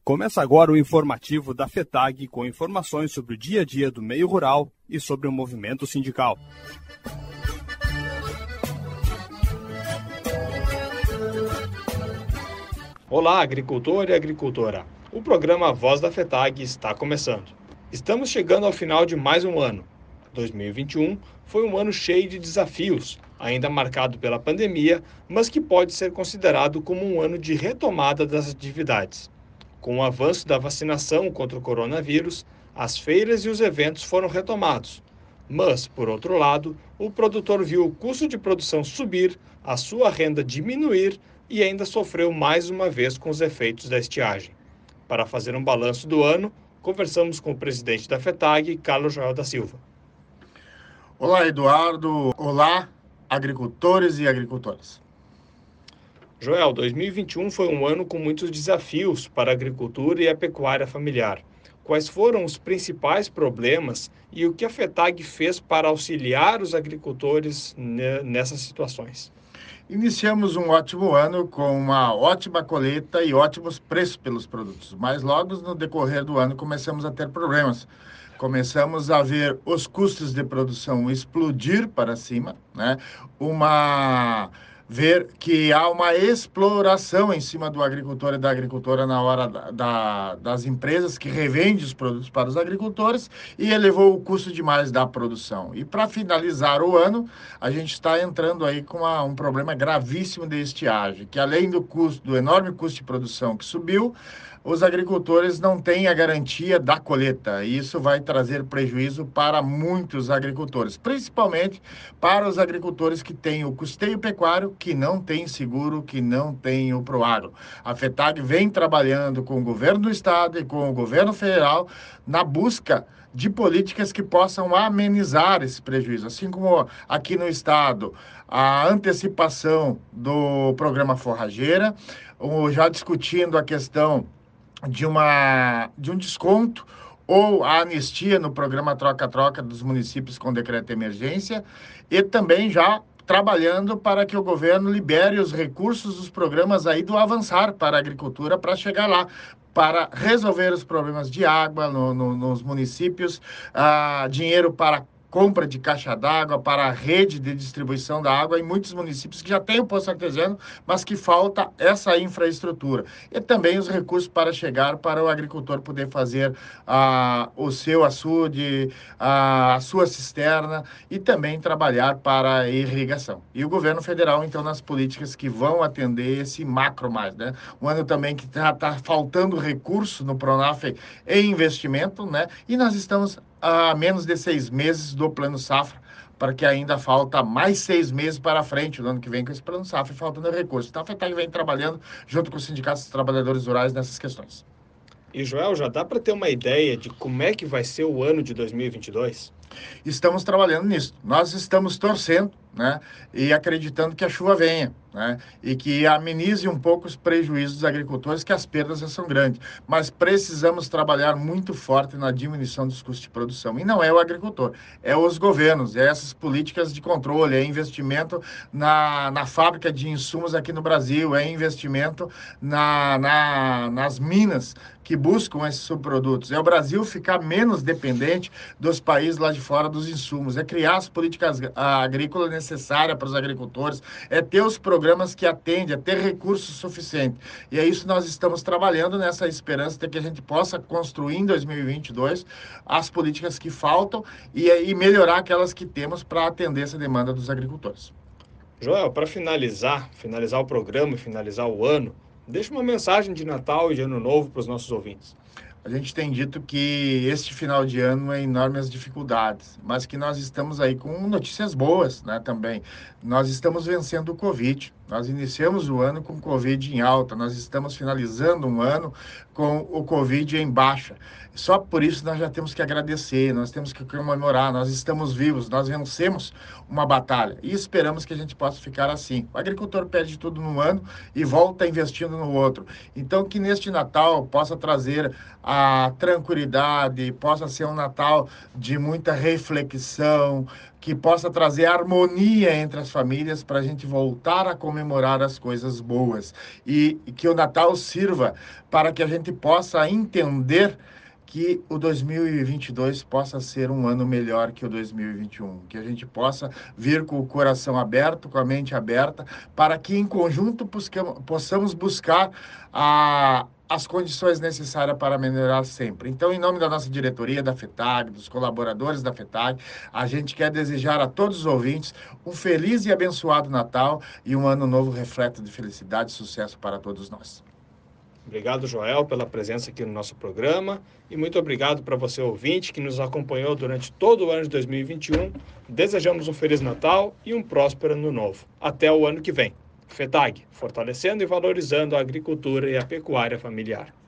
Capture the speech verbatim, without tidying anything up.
Começa agora o informativo da FETAG com informações sobre o dia a dia do meio rural e sobre o movimento sindical. Olá, agricultor e agricultora. O programa Voz da FETAG está começando. Estamos chegando ao final de mais um ano. dois mil e vinte e um foi um ano cheio de desafios, ainda marcado pela pandemia, mas que pode ser considerado como um ano de retomada das atividades. Com o avanço da vacinação contra o coronavírus, as feiras e os eventos foram retomados. Mas, por outro lado, o produtor viu o custo de produção subir, a sua renda diminuir e ainda sofreu mais uma vez com os efeitos da estiagem. Para fazer um balanço do ano, conversamos com o presidente da FETAG, Carlos Joel da Silva. Olá, Eduardo. Olá, agricultores e agricultoras. Joel, dois mil e vinte e um foi um ano com muitos desafios para a agricultura e a pecuária familiar. Quais foram os principais problemas e o que a FETAG fez para auxiliar os agricultores nessas situações? Iniciamos um ótimo ano com uma ótima colheita e ótimos preços pelos produtos, mas logo no decorrer do ano começamos a ter problemas. Começamos a ver os custos de produção explodir para cima, né? Uma... ver que há uma exploração em cima do agricultor e da agricultora na hora da, da, das empresas que revendem os produtos para os agricultores e elevou o custo demais da produção. E para finalizar o ano, a gente está entrando aí com uma, um problema gravíssimo de estiagem, que além do custo, do enorme custo de produção que subiu, os agricultores não têm a garantia da colheita. E isso vai trazer prejuízo para muitos agricultores, principalmente para os agricultores que têm o custeio pecuário, que não tem seguro, que não tem o Proagro. A FETAG vem trabalhando com o governo do estado e com o governo federal na busca de políticas que possam amenizar esse prejuízo. Assim como aqui no estado, a antecipação do programa Forrageira, já discutindo a questão de, uma, de um desconto ou a anistia no programa Troca-Troca dos municípios com decreto de emergência e também já trabalhando para que o governo libere os recursos dos programas aí do Avançar para a agricultura para chegar lá, para resolver os problemas de água no, no, nos municípios, ah, dinheiro para compra de caixa d'água, para a rede de distribuição da água em muitos municípios que já têm o poço artesiano, mas que falta essa infraestrutura. E também os recursos para chegar para o agricultor poder fazer ah, o seu açude, ah, a sua cisterna e também trabalhar para a irrigação. E o governo federal, então, nas políticas que vão atender esse macro mais, né? Um ano também que está tá faltando recurso no Pronaf em investimento, né? E nós estamos a menos de seis meses do Plano Safra, para que ainda falta mais seis meses para frente, no ano que vem, com esse Plano Safra, e faltando recursos. Então, a FETAG vem trabalhando junto com os sindicatos dos trabalhadores rurais nessas questões. E, Joel, já dá para ter uma ideia de como é que vai ser o ano de dois mil e vinte e dois? Estamos trabalhando nisso. Nós estamos torcendo, né, e acreditando que a chuva venha, né, e que amenize um pouco os prejuízos dos agricultores, que as perdas já são grandes. Mas precisamos trabalhar muito forte na diminuição dos custos de produção. E não é o agricultor, é os governos, é essas políticas de controle, é investimento na, na fábrica de insumos aqui no Brasil, é investimento na, na, nas minas que buscam esses subprodutos. É o Brasil ficar menos dependente dos países lá de fora dos insumos, é criar as políticas agrícolas necessárias para os agricultores, é ter os programas que atendem, é ter recursos suficientes. E é isso que nós estamos trabalhando nessa esperança de que a gente possa construir em dois mil e vinte e dois as políticas que faltam e, e melhorar aquelas que temos para atender essa demanda dos agricultores. Joel, para finalizar, finalizar o programa e finalizar o ano, deixa uma mensagem de Natal e de Ano Novo para os nossos ouvintes. A gente tem dito que este final de ano é enormes dificuldades, mas que nós estamos aí com notícias boas, né, também. Nós estamos vencendo o Covid. Nós iniciamos o ano com o Covid em alta, nós estamos finalizando um ano com o Covid em baixa. Só por isso nós já temos que agradecer, nós temos que comemorar, nós estamos vivos, nós vencemos uma batalha e esperamos que a gente possa ficar assim. O agricultor perde tudo num ano e volta investindo no outro. Então, que neste Natal possa trazer a a tranquilidade, possa ser um Natal de muita reflexão, que possa trazer harmonia entre as famílias para a gente voltar a comemorar as coisas boas. E, e que o Natal sirva para que a gente possa entender que o dois mil e vinte e dois possa ser um ano melhor que o dois mil e vinte e um, que a gente possa vir com o coração aberto, com a mente aberta, para que em conjunto buscamos, possamos buscar a, as condições necessárias para melhorar sempre. Então, em nome da nossa diretoria da FETAG, dos colaboradores da FETAG, a gente quer desejar a todos os ouvintes um feliz e abençoado Natal e um ano novo repleto de felicidade e sucesso para todos nós. Obrigado, Joel, pela presença aqui no nosso programa e muito obrigado para você, ouvinte, que nos acompanhou durante todo o ano de dois mil e vinte e um. Desejamos um Feliz Natal e um próspero Ano Novo. Até o ano que vem. FETAG, fortalecendo e valorizando a agricultura e a pecuária familiar.